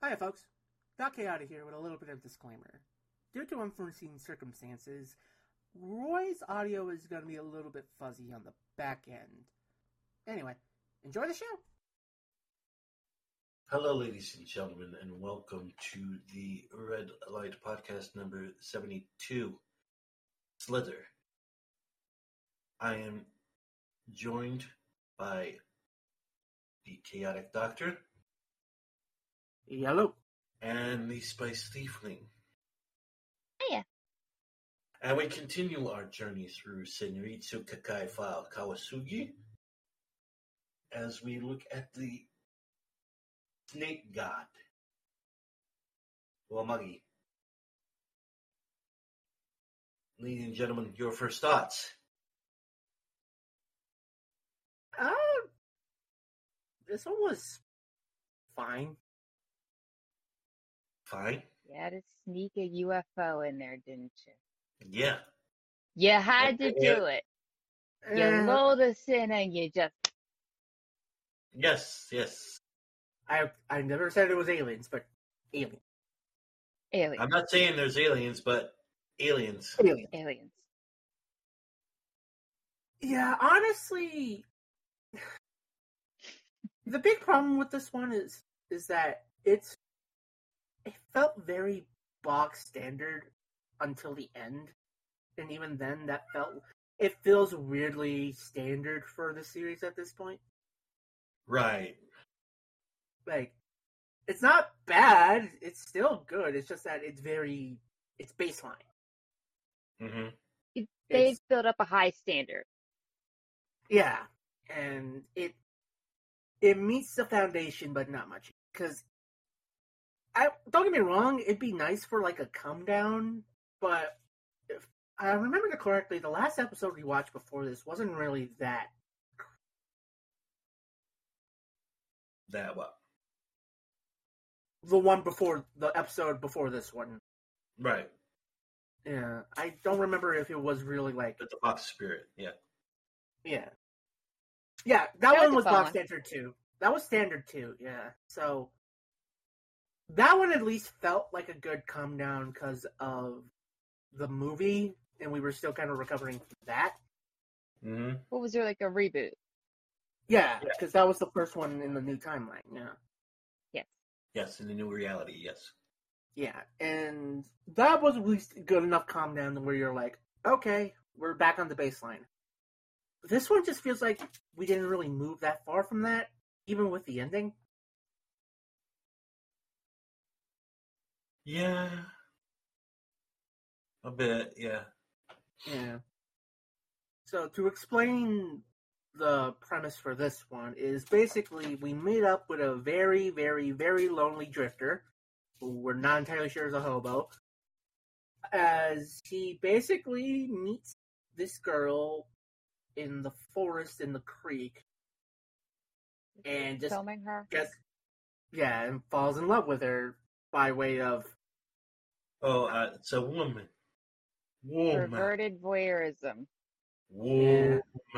Hi, folks. Doc Chaotic here with a little bit of disclaimer. Due to unforeseen circumstances, Roy's audio is going to be a little bit fuzzy on the back end. Anyway, enjoy the show. Hello, ladies and gentlemen, and welcome to the Red Light Podcast number 72, Slither. I am joined by the Chaotic Doctor. Yellow. And the Spice Tiefling. Hiya. And we continue our journey through Senritsu Kakai File Kawasugi as we look at the snake god, Wamagi. Ladies and gentlemen, your first thoughts. This one was fine. Fine? You had to sneak a UFO in there, didn't you? Yeah. You had to do it. You lulled us in and you just... Yes. I never said it was aliens, but alien. Aliens. I'm not saying there's aliens, but aliens. Aliens. Yeah, honestly, the big problem with this one is that it felt very box standard until the end, and even then, it feels weirdly standard for the series at this point. Right. Like, it's not bad. It's still good. It's just that it's baseline. Mm-hmm. They've built up a high standard. Yeah, and it meets the foundation, but not much. Because, don't get me wrong, it'd be nice for, like, a come down, but if I remember correctly, the last episode we watched before this wasn't really that. That what? The one before, the episode before this one. Right. Yeah, I don't remember if it was really, like... But the Fox Spirit, yeah. Yeah. Yeah, that one was box fun. standard too. That was standard too, yeah. So, that one at least felt like a good come down because of the movie, and we were still kind of recovering from that. Mm-hmm. What was there, like a reboot? Yeah, because that was the first one in the new timeline, yeah. Yes. Yes, in the new reality, yes. Yeah, and that was at least good enough calm down where you're like, okay, we're back on the baseline. This one just feels like we didn't really move that far from that, even with the ending. Yeah. A bit, yeah. Yeah. So to explain the premise for this one is basically we meet up with a very, very, very lonely drifter, who we're not entirely sure is a hobo, as he basically meets this girl in the forest in the creek and just Filming her? and falls in love with her by way of It's a woman. Perverted voyeurism. Woman.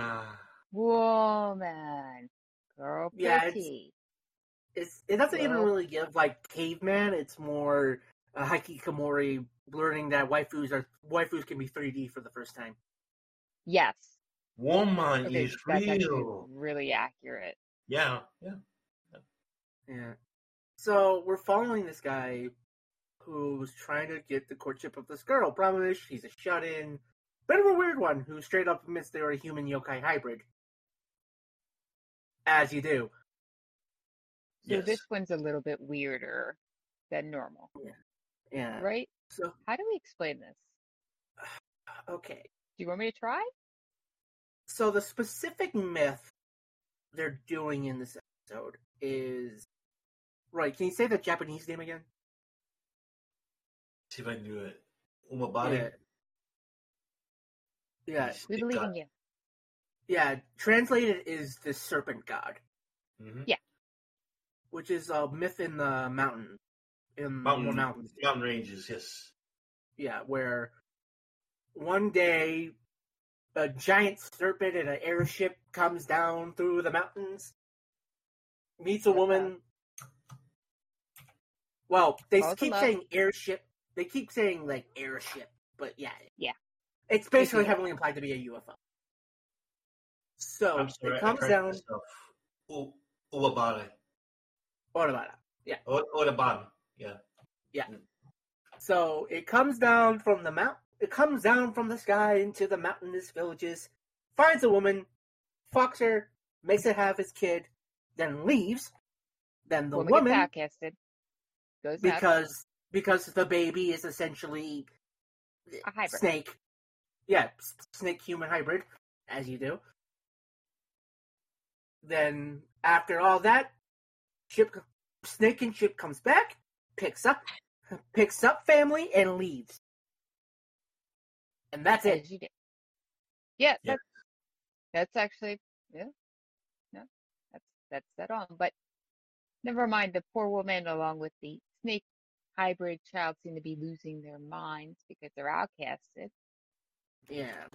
Woman. Girl pretty. It doesn't even really give like caveman. It's more hikikomori learning that waifus can be 3D for the first time. Yes. Woman Okay, is that's actually real. really accurate. Yeah. Yeah. So we're following this guy who's trying to get the courtship of this girl. Problem is, she's a shut-in, bit of a weird one who straight up admits they're a human yokai hybrid. As you do. So this one's a little bit weirder than normal. Yeah. Right? So how do we explain this? Okay. Do you want me to try? So the specific myth they're doing in this episode is... Right, can you say the Japanese name again? See if I can do it. Umabari. Yeah. We believe in you. Yeah, translated is the serpent god. Mm-hmm. Yeah. Which is a myth in the mountains. Mountain ranges, yes. Yeah, where one day a giant serpent in an airship comes down through the mountains, meets a woman, Well, they Calls them keep up. saying airship. They keep saying like airship, but yeah, Yeah. it's basically UFO. heavily implied to be a UFO. So I'm sorry, it I comes corrected down. myself. Uwabare. What about it? Yeah, Odaban. Yeah. yeah. So it comes down from the mount. It comes down from the sky into the mountainous villages. Finds a woman, fucks her, makes it have his kid, then leaves. Then the Woman woman, gets outcasted. Goes nuts. because the baby is essentially A hybrid. snake. Yeah, snake human hybrid, as you do. Then after all that, snake and ship comes back, picks up family and leaves. And that's it. As you do. Yeah, Yeah. that's actually that's that on. But never mind, the poor woman along with the snake hybrid child seem to be losing their minds because they're outcasted. Yeah.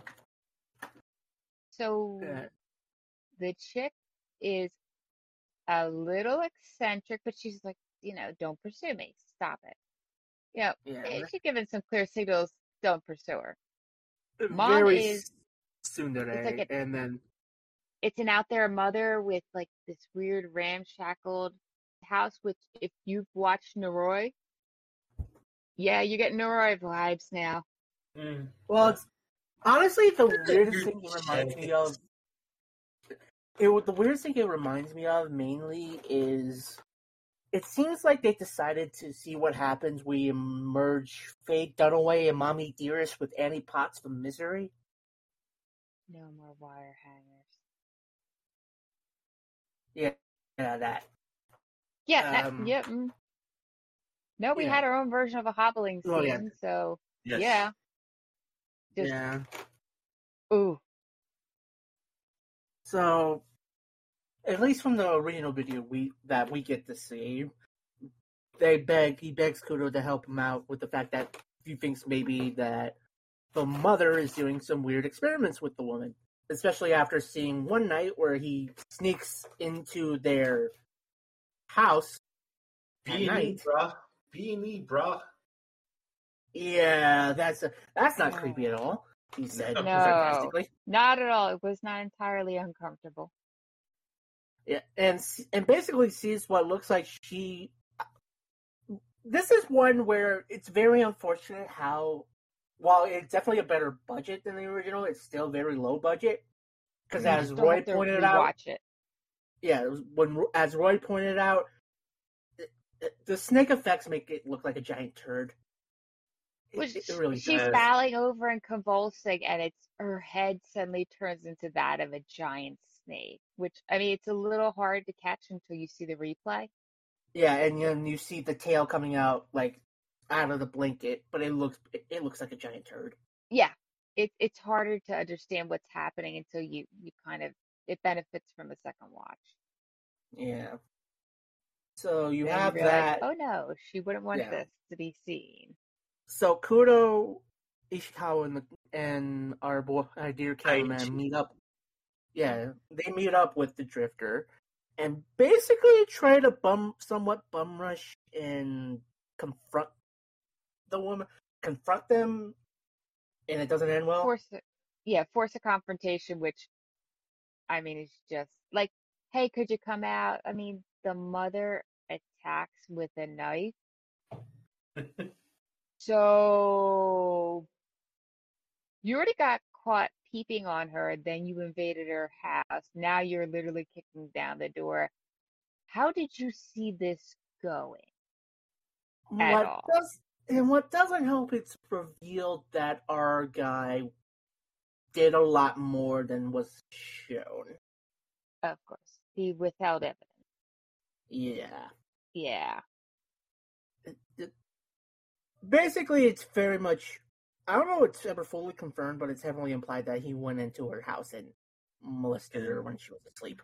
So the chick is a little eccentric, but she's like, don't pursue me. Stop it. Yeah. She's given some clear signals, don't pursue her. Mom Very is tsundere, it's like and then it's an out there mother with like this weird ramshackled house, which if you've watched Noroi, yeah, you're getting Noroi vibes now. Well, it's honestly the weirdest thing it reminds me of. The weirdest thing it reminds me of mainly is it seems like they decided to see what happens when you merge Faye Dunaway and Mommy Dearest with Annie Potts from Misery. No more wire hangers. Yeah, that. Yeah, yep. No, we had our own version of a hobbling scene, so Yes. yeah. Yeah. Ooh. So, at least from the original video that we get to see, he begs Kudo to help him out with the fact that he thinks maybe that the mother is doing some weird experiments with the woman. Especially after seeing one night where he sneaks into their house at night. B&E, brah. Yeah, that's not creepy at all, he said sarcastically. Not at all. It was not entirely uncomfortable. Yeah, and basically sees what looks like she... This is one where it's very unfortunate how, while it's definitely a better budget than the original, it's still very low budget. Because as Roy pointed out... Yeah, as Roy pointed out, the snake effects make it look like a giant turd. It really she's falling over and convulsing, and her head suddenly turns into that of a giant snake. Which, I mean, it's a little hard to catch until you see the replay. Yeah, and then you see the tail coming out like out of the blanket, but it looks like a giant turd. Yeah, it's harder to understand what's happening until you kind of it benefits from a second watch. Yeah. So you then have you realize, that. Oh no, she wouldn't want this to be seen. So Kudo, Ishikawa, and our dear cameraman meet up. Yeah, they meet up with the Drifter, and basically try to somewhat bum rush and confront them, and it doesn't end well. Force a confrontation, which, I mean, is just like, hey, could you come out? I mean, the mother attacks with a knife. So you already got caught peeping on her, then you invaded her house. Now you're literally kicking down the door. How did you see this going? What doesn't help, it's revealed that our guy did a lot more than was shown. Of course. He withheld evidence. Yeah. Basically, it's very much... I don't know if it's ever fully confirmed, but it's heavily implied that he went into her house and molested her when she was asleep.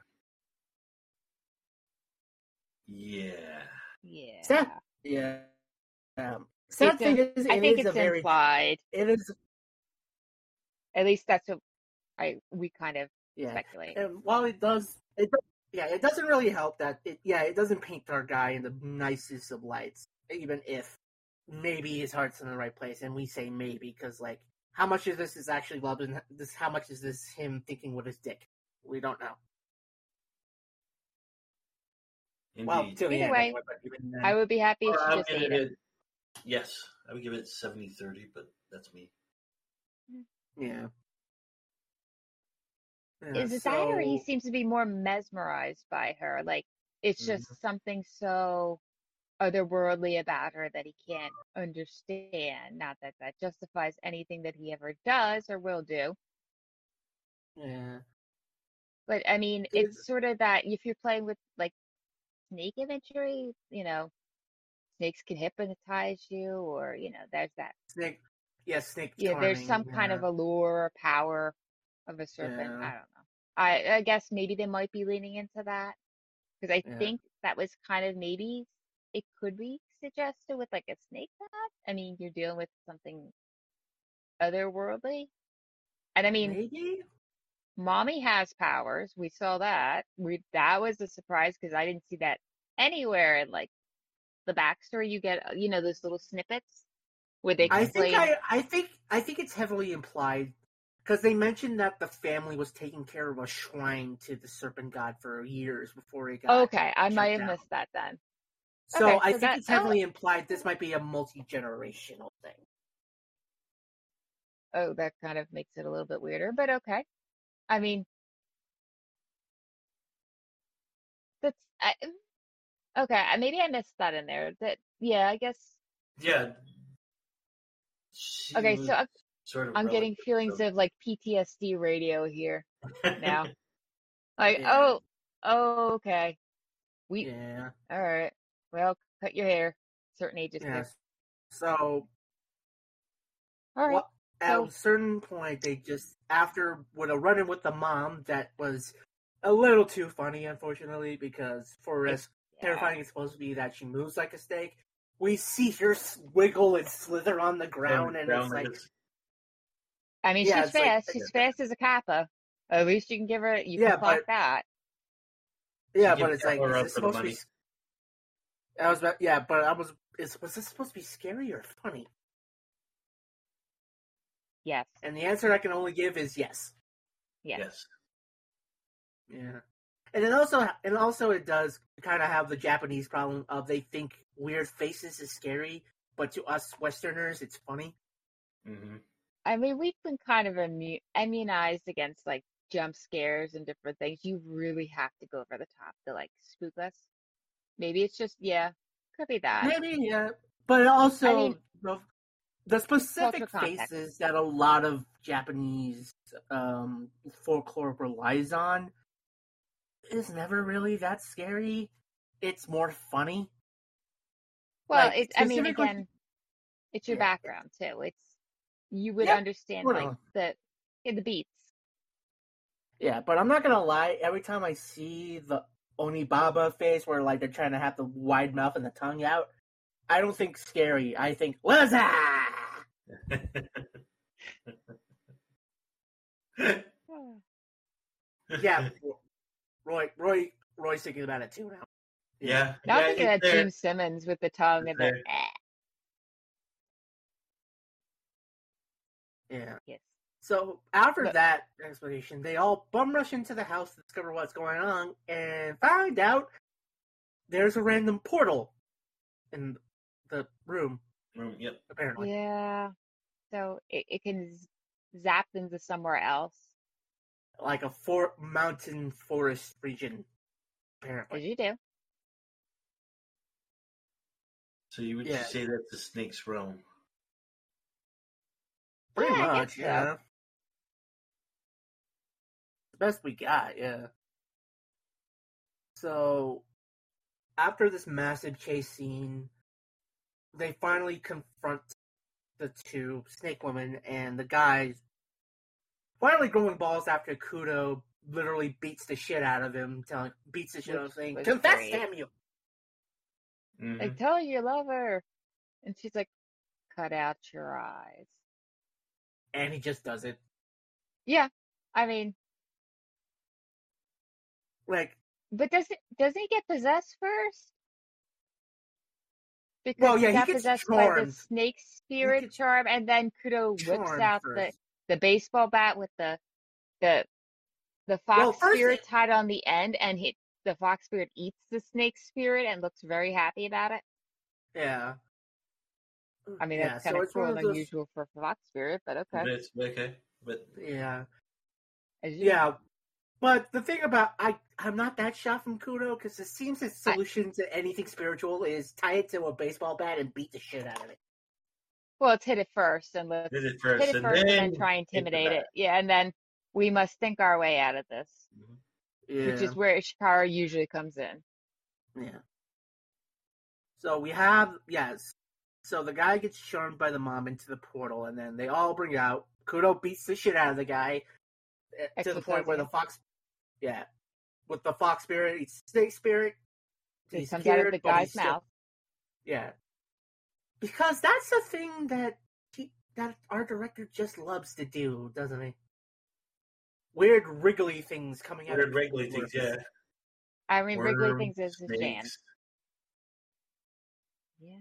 Yeah. Sad thing is, I think it's implied. It is. At least that's what we kind of speculate. And while it doesn't really help that it doesn't paint our guy in the nicest of lights, even if maybe his heart's in the right place, and we say maybe because like how much of this is actually love and how much is this him thinking with his dick? We don't know. Indeed. Well, till the Either end, way, anyway, but even then, I would be happy if Or she I'll just give ate it him. yes, I would give it 70-30, but that's me. yeah. Is it that, or he seems to be more mesmerized by her? Like, it's Mhm. just something so otherworldly about her that he can't understand. Not that that justifies anything that he ever does or will do. Yeah. But I mean, it's sort of that if you're playing with like snake imagery, snakes can hypnotize you, or there's that. Snake There's charming. some kind of allure or power of a serpent. Yeah. I don't know. I guess maybe they might be leaning into that because I Yeah. think that was kind of maybe it could be suggested with like a snake that. I mean, you're dealing with something otherworldly, and I mean, Maybe? mommy has powers. We saw that. That was a surprise because I didn't see that anywhere in like the backstory. You get those little snippets where they Mhm. explain. I think it's heavily implied because they mentioned that the family was taking care of a shrine to the serpent god for years before it got Okay, I shut might have down. missed that then. So Okay, I so think that it's heavily implied this might be a multi-generational thing. that kind of makes it a little bit weirder, but okay. I mean, that's okay. Maybe I missed that in there. Yeah, I guess. Yeah, she Okay, was so sort of I'm getting relative. feelings of like PTSD radio here now. Like, Yeah. okay. We Yeah. all right. Well, cut your hair. Certain ages do. Yes. So All right. what at So a certain point they just after with a run-in with the mom that was a little too funny, unfortunately, because for as terrifying it's supposed to be that she moves like a snake, we see her wiggle and slither on the ground, and it's like, I mean, yeah, she's it's like, fast. She's fast as a kappa. At least you can give her. You can yeah, clock but that. yeah, She but gives it's like, her is up this for the supposed to be? money. I was about, yeah, but I was. Was this supposed to be scary or funny? Yes. And the answer I can only give is yes. Yes. Yes. Yeah. And also it does kind of have the Japanese problem of they think weird faces is scary, but to us Westerners it's funny. Mm-hmm. I mean, we've been kind of immunized against like jump scares and different things. You really have to go over the top to like spook us. Maybe it's just could be that. Maybe, yeah. But I mean, also the cultural specific context. faces that a lot of Japanese folklore relies on is never really that scary. It's more funny. Well, Like I mean, specifically, again, it's your yeah, background too. You would yep, understand like totally. the beats. Yeah, but I'm not gonna lie. Every time I see the Onibaba face, where like they're trying to have the wide mouth and the tongue out, I don't think scary. I think Waza. Yeah, Roy's thinking about it too now. Yeah. Now I'm Yeah, thinking it's of there. Gene Simmons with the tongue and the there. Yeah. Yes. So after But that explanation, they all bum rush into the house to discover what's going on and find out there's a random portal in the room. Yep. Apparently, yeah, so it can zap into somewhere else. like a mountain forest region. Apparently, As you do. So you would Yeah. just say that's the snake's realm. pretty Yeah, I guess much, so. yeah. The best we got, yeah. So after this massive chase scene, they finally confront the two snake women, and the guys finally growing balls after Kudo literally beats the shit out of him, saying, Was "Confess, great. damn you!" Mm-hmm. Like, tell her you love her. And she's like, cut out your eyes. And he just does it. Yeah. I mean, Like, But doesn't he get possessed first? Well, Because he yeah, he got gets possessed by the charmed. snake He spirit gets charm, and then Kudo whips charmed out first. the baseball bat with the the Well, fox first, spirit tied on the end, and the fox spirit eats the snake spirit and looks very happy about it. yeah, I mean, yeah. that's kind So of it's one cruel and of those. unusual for fox spirit, but okay. It's okay, but Yeah, As you know. yeah. But the thing about I'm not that shocked from Kudo because it seems his I, solution to anything spiritual is tie it to a baseball bat and beat the shit out of it. well, let's hit it first, and did it hit first, it and first, and then then try and hit the intimidate bat. it. Yeah, and then we must think our way out of this, which Yeah, is where Ishikara usually comes in. yeah. So we have yes. So the guy gets shown by the mom into the portal, and then they all bring out. Kudo beats the shit out of the guy to the point where the Exorcising. fox, yeah, with the fox spirit, eats snake spirit. It He's comes out of scared, the but he's guy's still, mouth. yeah. Because that's the thing that our director just loves to do, doesn't he? Weird wriggly things coming out of Weird regular people's things, lips. yeah. I mean, Wrigley Worms, thinks it's his jam. snakes. Yeah.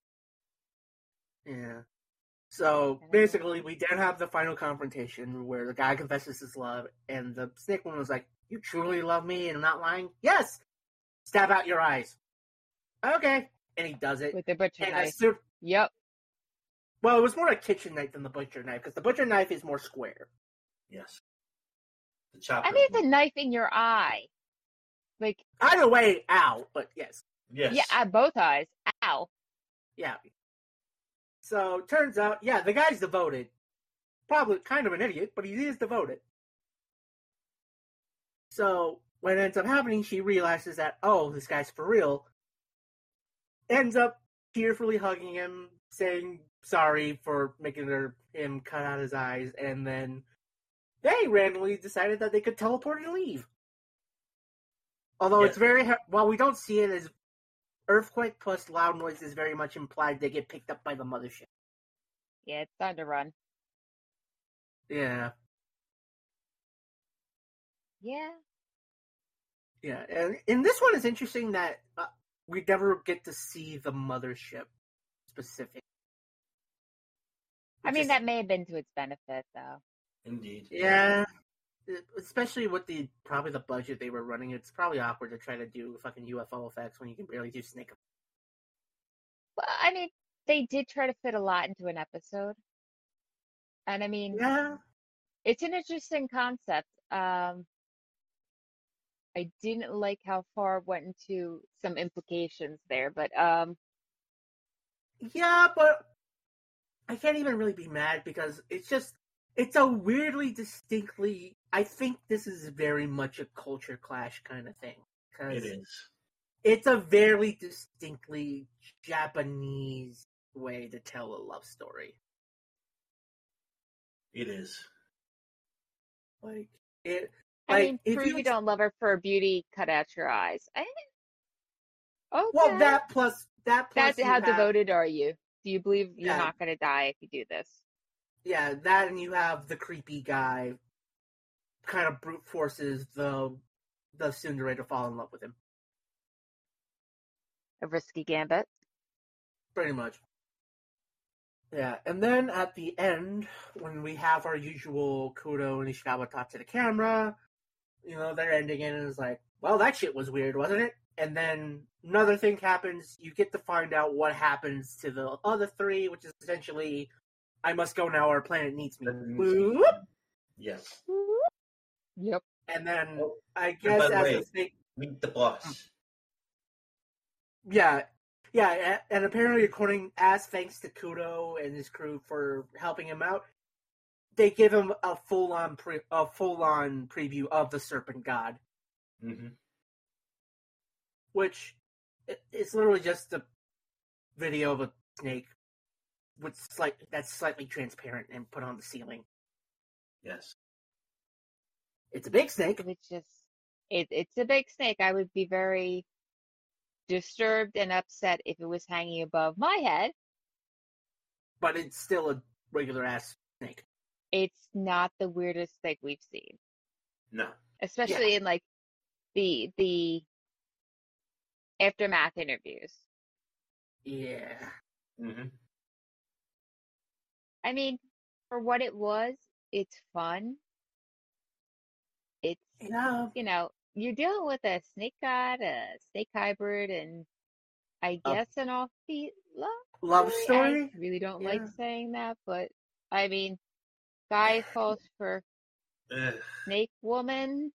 Yeah. So basically, we then have the final confrontation where the guy confesses his love, and the snake woman was like, "You truly love me, and I'm not lying." Yes. Stab out your eyes. Okay, and he does it. With the butcher And knife. as Yep. well, it was more a kitchen knife than the butcher knife because the butcher knife is more square. Yes. The chopper. I mean, it's a knife in your eye. Like, Either way, ow. But yes, Yes. yeah, at both eyes. Ow. yeah. So turns out, yeah, the guy's devoted. Probably kind of an idiot, but he is devoted. So what ends up happening, she realizes that, oh, this guy's for real. Ends up tearfully hugging him, saying sorry for making him cut out his eyes, and then they randomly decided that they could teleport and leave. Although Yes. it's very, while we don't see it as earthquake plus loud noise is very much implied they get picked up by the mothership. Yeah, it's time to run. Yeah. Yeah. Yeah, and in this one, it's interesting that we never get to see the mothership specific. I mean, that may have been to its benefit, though. Indeed. Yeah, especially with probably the budget they were running. It's probably awkward to try to do fucking UFO effects when you can barely do snake. Well, I mean, they did try to fit a lot into an episode. And I mean, Yeah, it's an interesting concept. I didn't like how far it went into some implications there, but yeah, but I can't even really be mad because it's a weirdly distinctly. I think this is very much a culture clash kind of thing. It is. It's a very distinctly Japanese way to tell a love story. It is. Like it. I mean, if prove you don't love her for beauty, cut out your eyes. Okay. Well, that plus That's you how have, devoted are you? Do you believe you're Yeah. not going to die if you do this? Yeah, that and you have the creepy guy kind of brute forces the tsundere to fall in love with him. A risky gambit. Pretty much. Yeah, and then at the end, when we have our usual Kudo and Ishikawa talk to the camera, they're ending it and it's like, well, that shit was weird, wasn't it? And then another thing happens. You get to find out what happens to the other three, which is essentially, I must go now, our planet needs me. Whoop! Yes. Yep. And then, Oh, I guess by the as way, a thing... Meet the boss. Yeah, and apparently, as thanks to Kudo and his crew for helping him out, they give him a full-on preview of the Serpent God, Mm-hmm. which it's literally just a video of a snake that's slightly transparent and put on the ceiling. Yes. It's a big snake. It's a big snake. I would be very disturbed and upset if it was hanging above my head. But it's still a regular ass snake. It's not the weirdest snake we've seen. No. Especially in like the aftermath interviews. Yeah. Mm-hmm. I mean, for what it was, it's fun. It's, Yeah. you're dealing with a snake god, a snake hybrid, and I A guess an offbeat love love story. I story? really don't like Yeah. saying that, but I mean, guy falls for snake woman.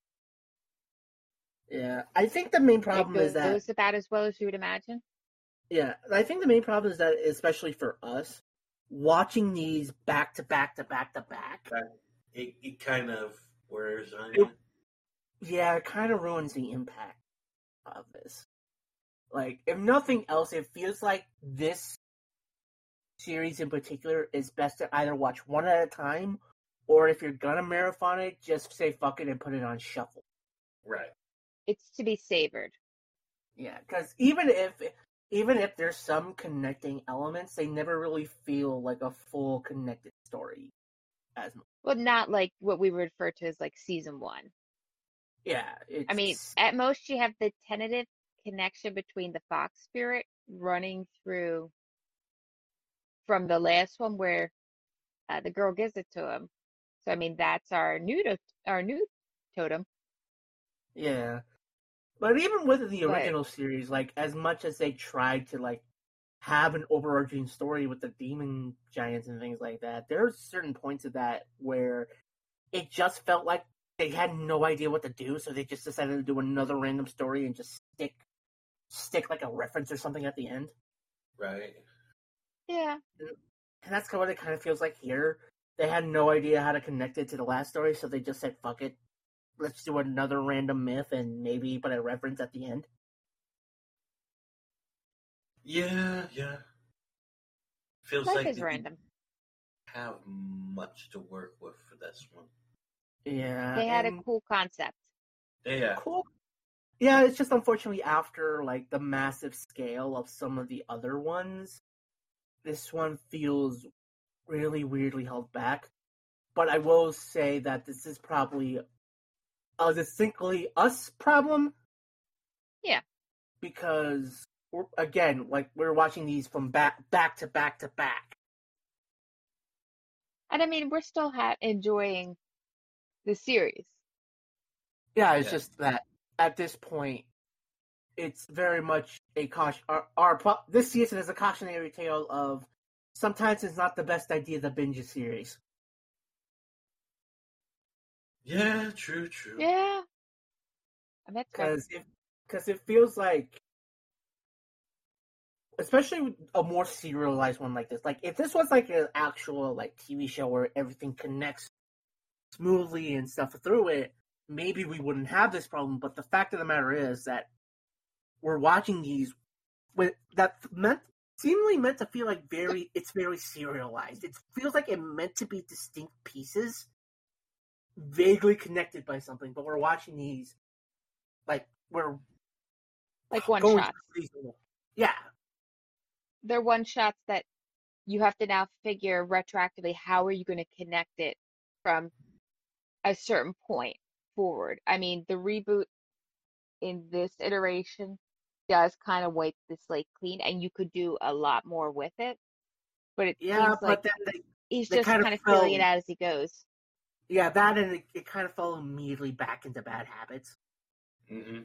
Yeah. I think the main It problem is that, goes about as well as you would imagine. yeah, I think the main problem is that, especially for us, watching these back to back to back to back, It kind of wears on it, you. yeah, it kind of ruins the impact of this. Like, if nothing else, it feels like this series in particular is best to either watch one at a time, or if you're gonna marathon it, just say fuck it and put it on shuffle. Right. It's to be savored. Yeah, because even if there's some connecting elements, they never really feel like a full connected story as much. Well, not like what we refer to as like season one. Yeah, I mean, it's at most you have the tentative connection between the fox spirit running through from the last one where the girl gives it to him. So I mean, that's our new totem. yeah. But even with the But original series, like as much as they tried to like have an overarching story with the demon giants and things like that, there are certain points of that where it just felt like they had no idea what to do, so they just decided to do another random story and just stick like a reference or something at the end. Right. yeah, And that's what it kind of feels like here. They had no idea how to connect it to the last story, so they just said, fuck it. Let's do another random myth and maybe put a reference at the end. Yeah. Feels life like is they didn't random. have much to work with for this one. Yeah, They had a and cool concept. Yeah. cool. Yeah, it's just unfortunately after like the massive scale of some of the other ones, this one feels really weirdly held back. But I will say that this is probably a distinctly us problem. Yeah. Because we're watching these from back to back to back. And I mean, we're still enjoying the series. Yeah, it's Yeah. just that at this point, it's very much a caution. This season is a cautionary tale of sometimes it's not the best idea to binge a series. Yeah, true. Yeah. And that's fair. Because it feels like, especially with a more serialized one like this, like if this was like an actual like TV show where everything connects smoothly and stuff through it, maybe we wouldn't have this problem. But the fact of the matter is that we're watching these with that seemingly meant to feel like it's very serialized. It feels like it meant to be distinct pieces, vaguely connected by something. But we're watching these like we're Like one going shots. through these. Yeah, They're one shots that you have to now figure retroactively how are you going to connect it from a certain point forward. I mean, the reboot in this iteration does kind of wipe the slate clean, and you could do a lot more with it. But it yeah. seems like But then he's they just kind of kind of feeling it fell. out as he goes. Yeah, that and it kind of fell immediately back into bad habits. Mm-hmm.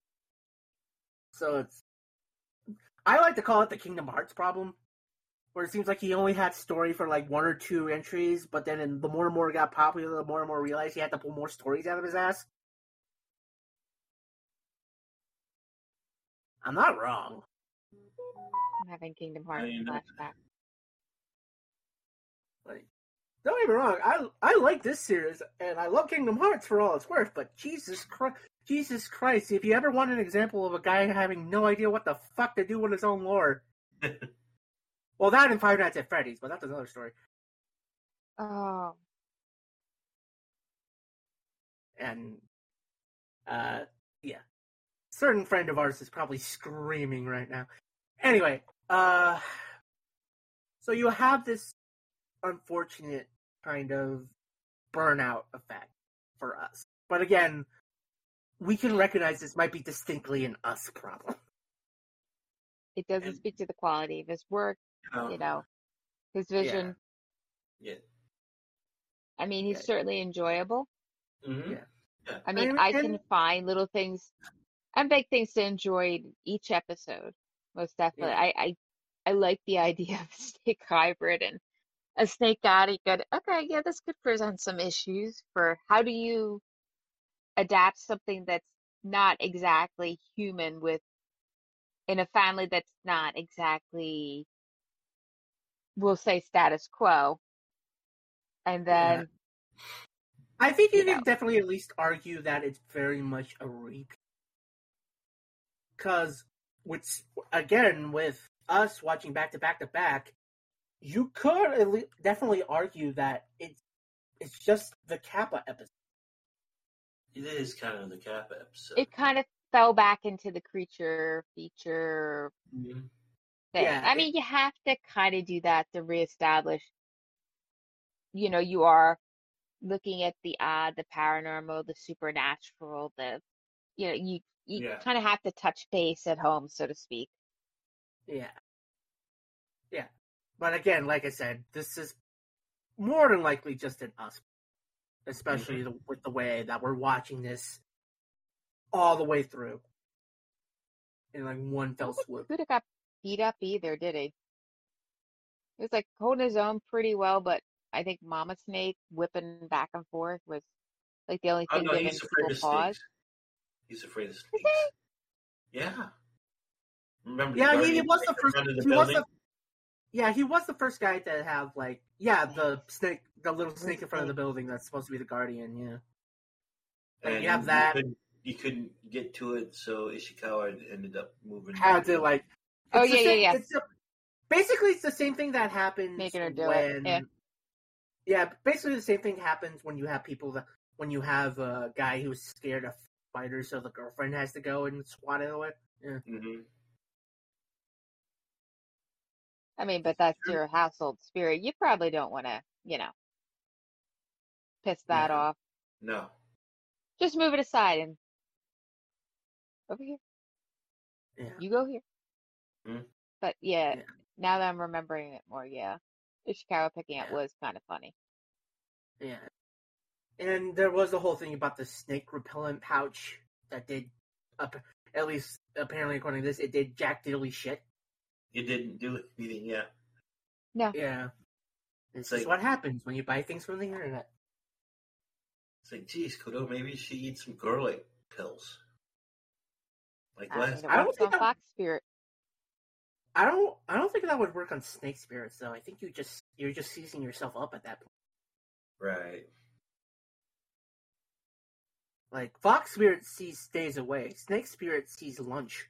So I like to call it the Kingdom Hearts problem, where it seems like he only had story for like one or two entries, but then the more and more it got popular, the more and more realized he had to pull more stories out of his ass. I'm not wrong. I'm having Kingdom Hearts I know. flashback. Like, don't get me wrong, I like this series and I love Kingdom Hearts for all it's worth, but Jesus Christ, if you ever want an example of a guy having no idea what the fuck to do with his own lore. Well, that and Five Nights at Freddy's, but that's another story. Oh, And yeah. Certain friend of ours is probably screaming right now. Anyway, so you have this unfortunate kind of burnout effect for us. But again, we can recognize this might be distinctly an us problem. It doesn't And- speak to the quality of his work, you know, his vision. Yeah. I mean, he's Yeah. certainly enjoyable. Mm-hmm. Yeah. Yeah. I mean, And- I and- can find little things and big things to enjoy in each episode. Most definitely. Yeah. I like the idea of a snake hybrid and a snake daddy. Good. Okay, yeah, this could present some issues for how do you adapt something that's not exactly human with in a family that's not exactly, we'll say, status quo. And Yeah. then, I think you you know, can definitely at least argue that it's very much a repeat. Because, again, with us watching back to back to back, you could definitely argue that it's just the Kappa episode. It is kind of the Kappa episode. it kind of fell back into the creature feature Mhm. thing. Yeah, I mean, you have to kind of do that to reestablish, you know, you are looking at the odd, the paranormal, the supernatural, you know, you Yeah. kind of have to touch base at home, so to speak. Yeah. Yeah. But again, like I said, this is more than likely just an us. Especially with the way that we're watching this all the way through. In like one fell swoop. Could have got beat up either, did he? He was like holding his own pretty well, but I think Mama Snake whipping back and forth was like the only Oh thing no, giving he's afraid people of pause. snakes. He's afraid of Is snakes. Yeah. Remember? Yeah, the he guardian was the snake first. under the He was building? he was the first guy to have like the snake, the little snake in front of the building that's supposed to be the guardian. Yeah, like And you have that. You couldn't get to it, so Ishikawa ended up moving. Had to like. Oh, it's the yeah, same- yeah. It's basically it's the same thing that happens Making her do when. it, yeah. Yeah, basically the same thing happens when you have when you have a guy who's scared of spiders, so the girlfriend has to go and swat it away. Yeah. Mm-hmm. I mean, but that's your household spirit. You probably don't want to, you know, piss that No. off. No. Just move it aside and over here. Yeah. You go here. Hmm. But yeah, Yeah. now that I'm remembering it more, yeah, Ishikawa picking up Yeah. was kind of funny. Yeah. And there was the whole thing about the snake repellent pouch that did, at least apparently according to this, it did jack diddly shit. It didn't do anything yet. No, Yeah. This It's is like- what happens when you buy things from the internet. It's like, geez, Kodo, maybe she eats some garlic pills. Like I last. mean, it I don't works think on I'm- Fox Spirit. I don't think that would work on snake spirits though. I think you're just seizing yourself up at that point. Right. Like fox spirit sees stays away. Snake spirit sees lunch.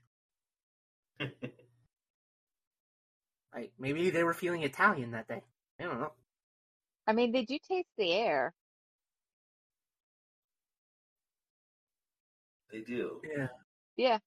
Like maybe they were feeling Italian that day. I don't know. I mean, they do taste the air. They do. Yeah. Yeah.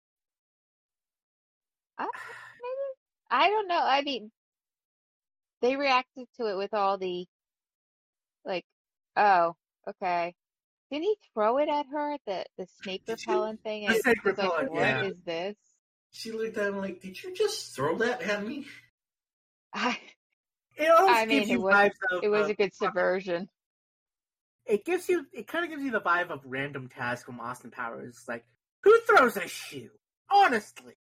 Maybe. I don't know. I mean, they reacted to it with all the, like, oh, okay. Didn't he throw it at her, the snake Did you- repellent thing? The And snake she was like, repellent, what yeah. is this? She looked at him like, "Did you just throw that at me?" It almost I mean, gives you it was- vibes of. It was a good subversion. It kind of gives you the vibe of Random Task from Austin Powers. Like, who throws a shoe? Honestly.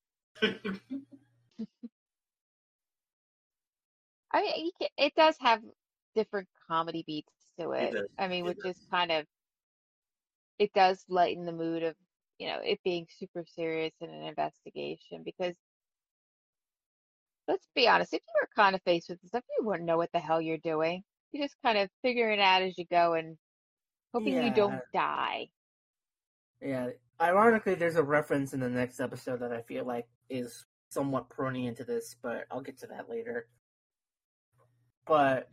I mean, it does have different comedy beats to it. does. I mean, It which does. is kind of, it does lighten the mood of, you know, it being super serious in an investigation because let's be honest, if you were kind of faced with this stuff, you wouldn't know what the hell you're doing. You just kind of figuring it out as you go and hoping you Yeah. don't die. Yeah. Ironically, there's a reference in the next episode that I feel like is somewhat prone into this, but I'll get to that later. But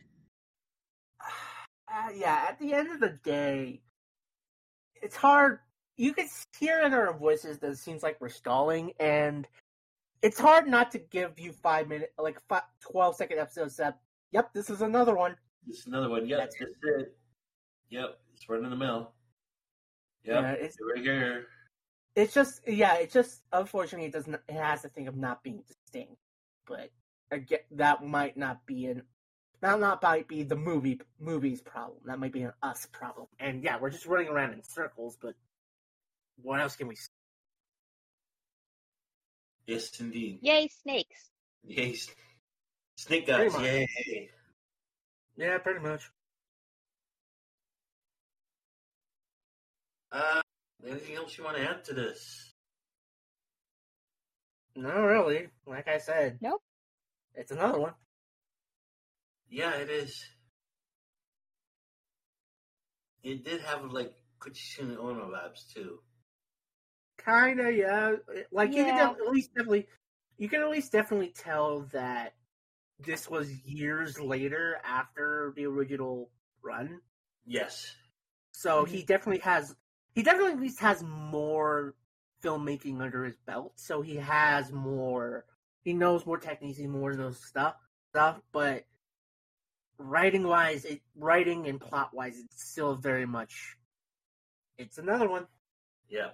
yeah, at the end of the day, it's hard. You can hear in our voices that it seems like we're stalling, and it's hard not to give you 5 minute, 12-second episodes that, yep, this is another one. This is another one. Yep, That's that's it. Yep, it's running the mill. Yep. Yeah, it's right here. it's just unfortunately it has the thing of not being distinct, but again, that might not be the movie's problem. That might be an us problem. And yeah, we're just running around in circles. But what else can we say? Yes, indeed. Yay, snakes. Yay, snake Pretty guys! much. Yay! Yeah, pretty much. Anything else you want to add to this? Not really. Like I said, Nope. it's another one. Yeah, it is. It did have like Kuchishin Ono vibes too. Kinda, yeah. Like you can Yeah. at least definitely tell that this was years later after the original run. Yes. So Mhm. he definitely at least has more filmmaking under his belt. So he knows more techniques, he knows those stuff. But writing and plot wise, it's still very much. It's another one. Yeah.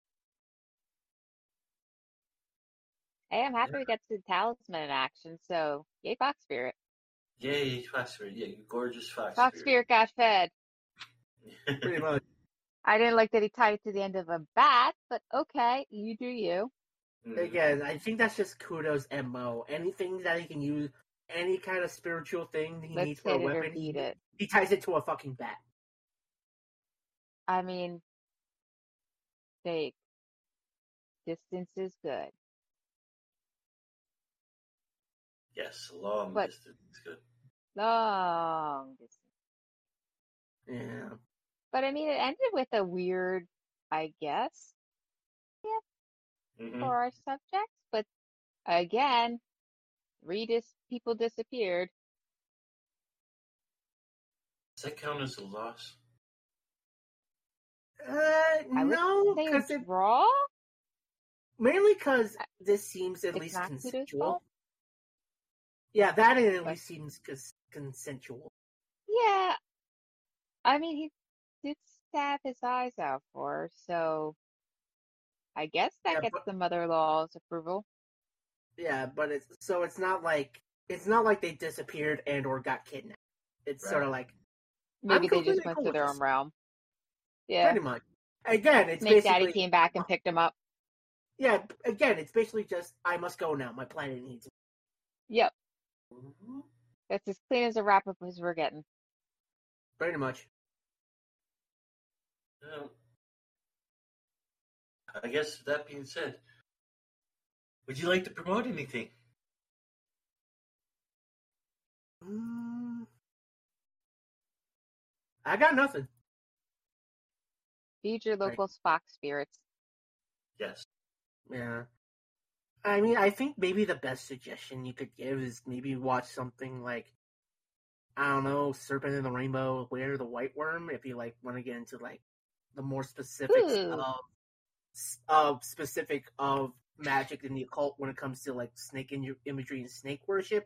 Hey, I'm happy we got the talisman in action, so yay, Fox Spirit. Yay, Fox Spirit. Yeah, you gorgeous Fox Fox Spirit. Spirit got fed. Pretty much. I didn't like that he tied it to the end of a bat, but okay, you do you. Again, I think that's just Kudo's MO. Anything that he can use, any kind of spiritual thing he Let's needs for a hit it or weapon, beat it. he ties it to a fucking bat. I mean, fake. Distance is good. Yes, long But- distance is good. Long distance. Yeah. But I mean, it ended with a weird, I guess, Mm-hmm. for our subjects. But again, people disappeared. Does that count as a loss? I would No, say because a draw. mainly because this seems at It's least not Kudo's consensual. fault. Yeah, that at But- least seems consensual. Yeah, I mean, he did stab his eyes out for her, so I guess that Yeah, gets but- the mother-in-law's approval. Yeah, but it's not like they disappeared and or got kidnapped. It's sort of Right. like Maybe they completely just went cool to with their this. own realm. Yeah, pretty much. Again, it's Snake basically Daddy came back and picked him up. yeah. Again, it's basically just I must go now. My planet needs me. Yep, Mm-hmm. that's as clean as a wrap-up as we're getting. Pretty much. Well, I guess that being said, would you like to promote anything? I got nothing. Feed your local Fox spirits. Yes. Yeah. I mean, I think maybe the best suggestion you could give is maybe watch something like, I don't know, Serpent in the Rainbow, Where the White Worm, if you like want to get into like the more specifics Ooh. of magic and the occult when it comes to like snake imagery and snake worship.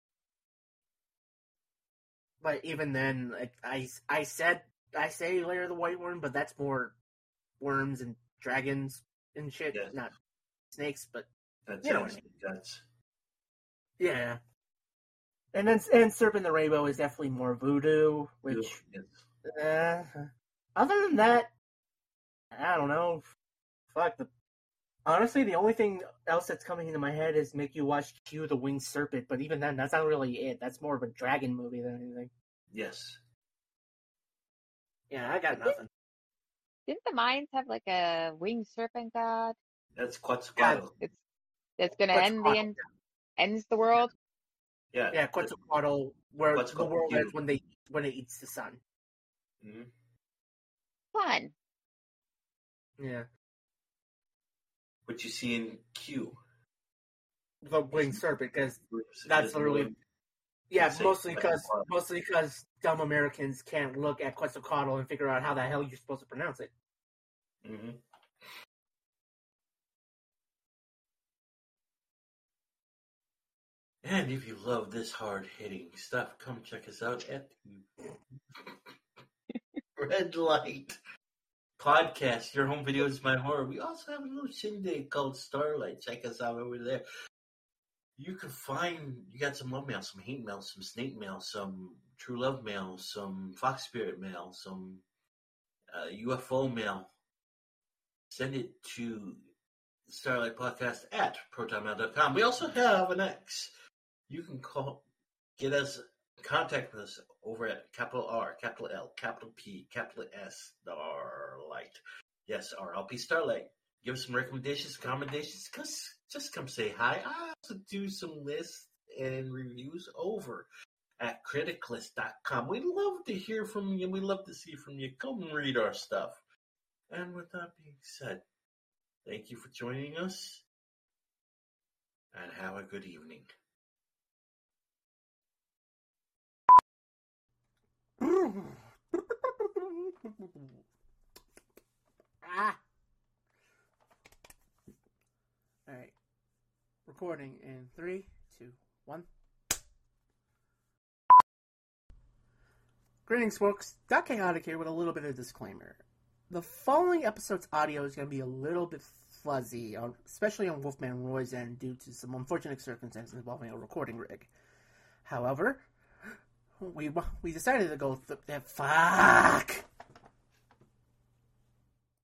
But even then, like I say Lair of the White Worm, but that's more worms and dragons and shit, Yes. not snakes. But That's You know what I mean. That's yeah, and Serpent in the Rainbow is definitely more voodoo. Which yes. other than that, I don't know. Fuck the. Honestly, the only thing else that's coming into my head is make you watch Q the Winged Serpent, but even then, that's not really it. That's more of a dragon movie than anything. Yes. Yeah, I got nothing. Didn't the Mayans have like a winged serpent god? That's Quetzalcoatl. That's gonna Quetzalcoatl. ends the world. Yeah. Yeah, Quetzalcoatl, where the Quetzalcoatl world Q. ends when it eats the sun. Mm-hmm. Fun. Yeah, What you see in Q. the Winged Serpent, because that's Is literally really- yeah, Say mostly Quetzalcoatl. because dumb Americans can't look at Quetzalcoatl and figure out how the hell you're supposed to pronounce it. Mm-hmm. And if you love this hard-hitting stuff, come check us out at Red Light podcast, Your Home Video is My Horror. We also have a little shindig called Starlight. Check us out over there. You got some love mail, some hate mail, some snake mail, some true love mail, some fox spirit mail, some UFO mail. Send it to starlightpodcast at protonmail.com. We also have an X. You can contact us over at capital R, capital L, capital P, capital S, Starlight. Yes, RLP Starlight. Give us some recommendations, commendations. Just come say hi. I also do some lists and reviews over at criticlist.com. We love to hear from you. We love to see from you. Come and read our stuff. And with that being said, thank you for joining us, and have a good evening. Alright. Recording in 3, 2, 1. Greetings, folks. Doc Chaotic here with a little bit of disclaimer. The following episode's audio is going to be a little bit fuzzy, especially on Wolfman Roy's end, due to some unfortunate circumstances involving a recording rig. However, we decided to go fuck!